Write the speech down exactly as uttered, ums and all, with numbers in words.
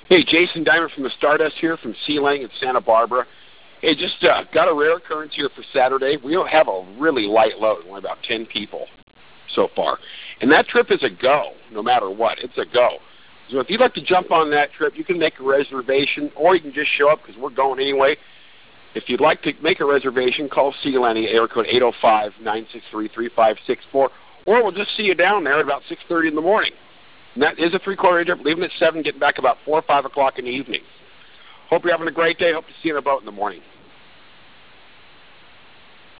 Hey, Jason Diamond from the Stardust here from Sea Lang in Santa Barbara. Hey, just uh, got a rare occurrence here for Saturday. We don't have a really light load, only about ten people so far. And that trip is a go, no matter what. It's a go. So if you'd like to jump on that trip, you can make a reservation, or you can just show up because we're going anyway. If you'd like to make a reservation, call Sea Lang, area code eight oh five, nine six three, three five six four, or we'll just see you down there at about six thirty in the morning. And that is a three-quarter trip, leaving at seven, getting back about four or five o'clock in the evening. Hope you're having a great day. Hope to see you in a boat in the morning.